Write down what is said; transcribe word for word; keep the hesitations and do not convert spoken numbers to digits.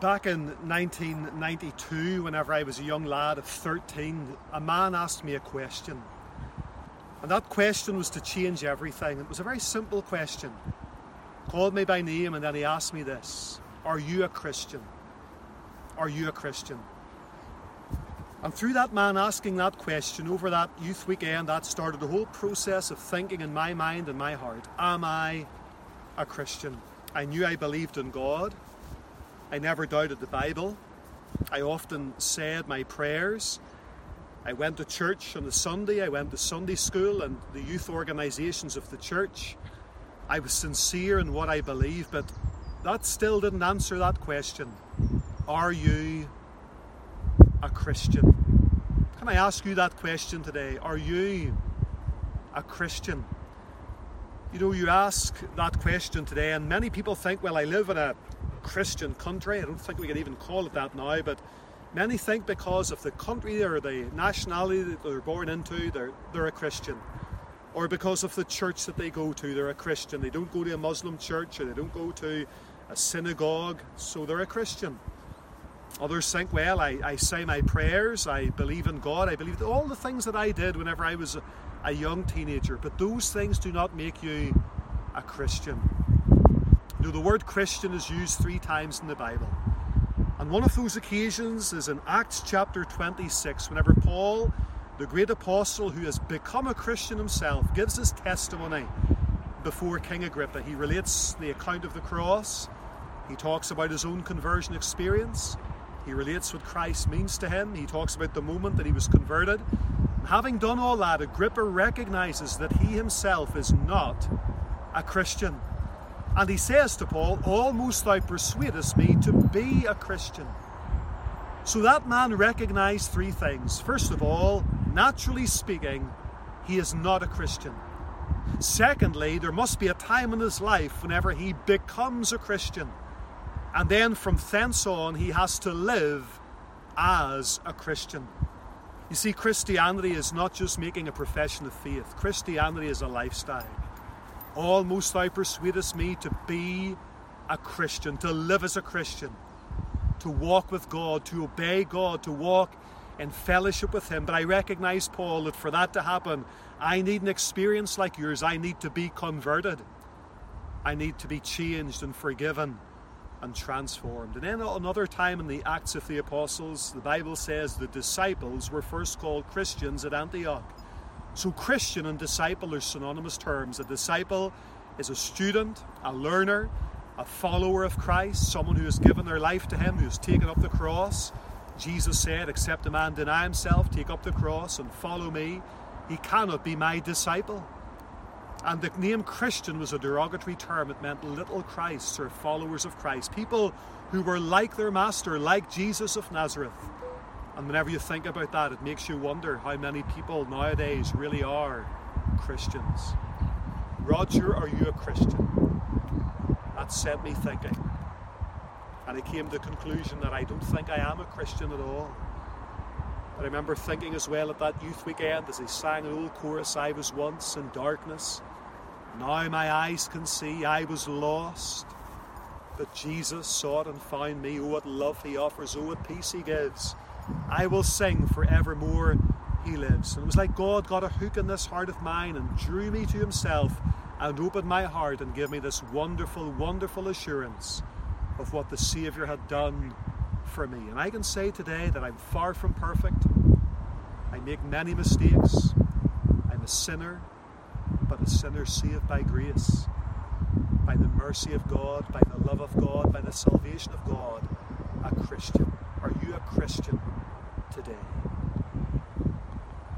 Back in nineteen ninety-two, whenever I was a young lad of thirteen, a man asked me a question. And that question was to change everything. It was a very simple question. He called me by name and then he asked me this: are you a Christian? Are you a Christian? And through that man asking that question, over that youth weekend, that started a whole process of thinking in my mind and my heart. Am I a Christian? I knew I believed in God. I never doubted the Bible. I often said my prayers. I went to church on a Sunday. I went to Sunday school and the youth organisations of the church. I was sincere in what I believed, but that still didn't answer that question. Are you a Christian? Can I ask you that question today? Are you a Christian? You know, you ask that question today and many people think, well, I live in a Christian country. I don't think we can even call it that now, but many think because of the country or the nationality that they're born into, they're, they're a Christian. Or because of the church that they go to, they're a Christian. They don't go to a Muslim church or they don't go to a synagogue, so they're a Christian. Others think, well, I, I say my prayers, I believe in God, I believe all the things that I did whenever I was a, a young teenager, but those things do not make you a Christian. You know, the word Christian is used three times in the Bible. And one of those occasions is in Acts chapter twenty-six, whenever Paul, the great apostle who has become a Christian himself, gives his testimony before King Agrippa. He relates the account of the cross. He talks about his own conversion experience. He relates what Christ means to him. He talks about the moment that he was converted. And having done all that, Agrippa recognizes that he himself is not a Christian. And he says to Paul, almost thou persuadest me to be a Christian. So that man recognized three things. First of all, naturally speaking, he is not a Christian. Secondly, there must be a time in his life whenever he becomes a Christian. And then from thence on, he has to live as a Christian. You see, Christianity is not just making a profession of faith. Christianity is a lifestyle. Almost thou persuadest me to be a Christian, to live as a Christian, to walk with God, to obey God, to walk in fellowship with Him. But I recognize, Paul, that for that to happen, I need an experience like yours. I need to be converted. I need to be changed and forgiven and transformed. And then another time in the Acts of the Apostles, the Bible says the disciples were first called Christians at Antioch. So Christian and disciple are synonymous terms. A disciple is a student, a learner, a follower of Christ, someone who has given their life to Him, who has taken up the cross. Jesus said, except a man deny himself, take up the cross and follow me, he cannot be my disciple. And the name Christian was a derogatory term. It meant little Christs or followers of Christ. People who were like their master, like Jesus of Nazareth. And whenever you think about that, it makes you wonder how many people nowadays really are Christians. Roger, are you a Christian? That set me thinking. And I came to the conclusion that I don't think I am a Christian at all. But I remember thinking as well at that youth weekend as they sang an old chorus, I was once in darkness, now my eyes can see, I was lost, but Jesus sought and found me. Oh, what love He offers, oh, what peace He gives. I will sing forevermore He lives. And it was like God got a hook in this heart of mine and drew me to Himself and opened my heart and gave me this wonderful, wonderful assurance of what the Saviour had done for me. And I can say today that I'm far from perfect. I make many mistakes. I'm a sinner, but a sinner saved by grace, by the mercy of God, by the love of God, by the salvation of God. A Christian. Are you a Christian today?